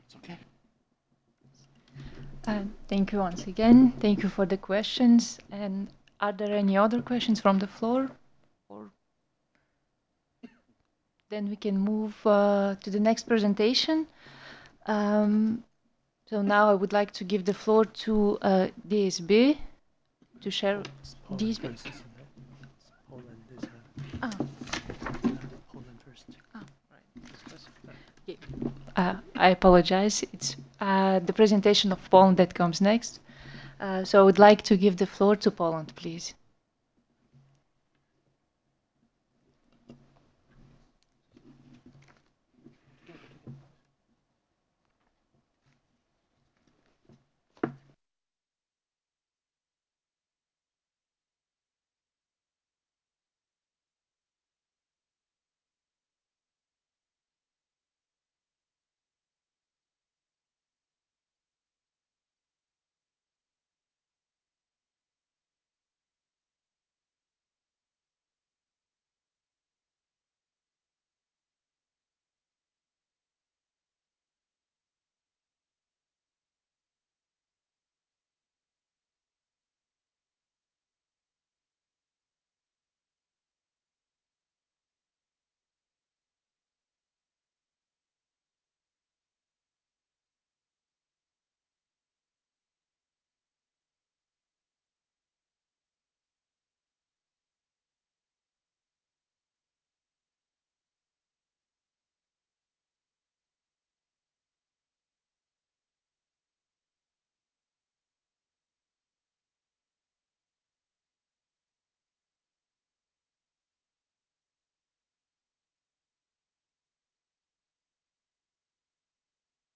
Okay. Thank you once again. Thank you for the questions. And are there any other questions from the floor? Or then we can move to the next presentation. Um, so now I would like to give the floor to DSB to share Poland DSB. first, isn't it? Poland is Ah, Poland first. right. This was okay. I apologize. It's the presentation of Poland that comes next. So I would like to give the floor to Poland, please.